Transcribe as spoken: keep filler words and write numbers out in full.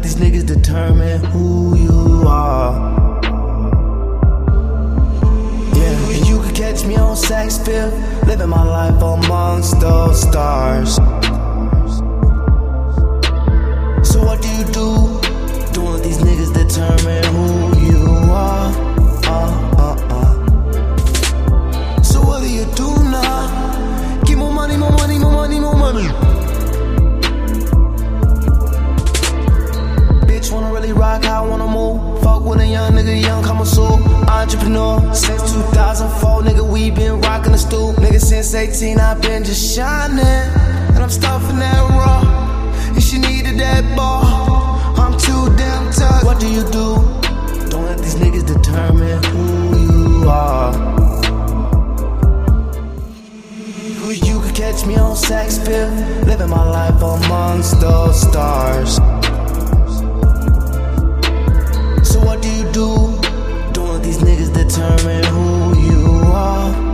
these niggas determine who you are. Yeah, and you could catch me on Saks Fifth, living my life amongst those stars. So what do you do? Don't let these niggas determine who you are. Uh, uh, uh. So what do you do now? Get more money, more money, more money, more money. Bitch wanna really rock, I wanna move. Fuck with a young nigga, young come soul. Entrepreneur, since two thousand four, nigga, we been rockin' the stool. Nigga, since eighteen, I been just shining. And I'm stuffing that raw. And she needed that ball. I'm too damn tough. What do you do? Don't let these niggas determine who you are. You could catch me on Saks Fifth, living my life amongst those stars. So what do you do? Don't let these niggas determine who you are.